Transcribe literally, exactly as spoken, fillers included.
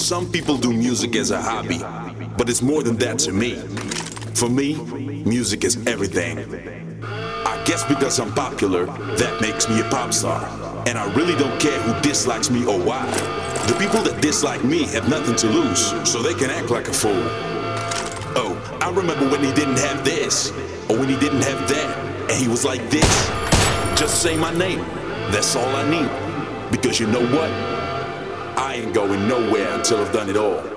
Some people do music as a hobby, but it's more than that to me. For me, music is everything. I guess because I'm popular, that makes me a pop star. And I really don't care who dislikes me or why. The people that dislike me have nothing to lose, so they can act like a fool. Oh, I remember when he didn't have this, or when he didn't have that, and he was like this. Just say my name, that's all I need. Because you know what? I ain't going nowhere until I've done it all.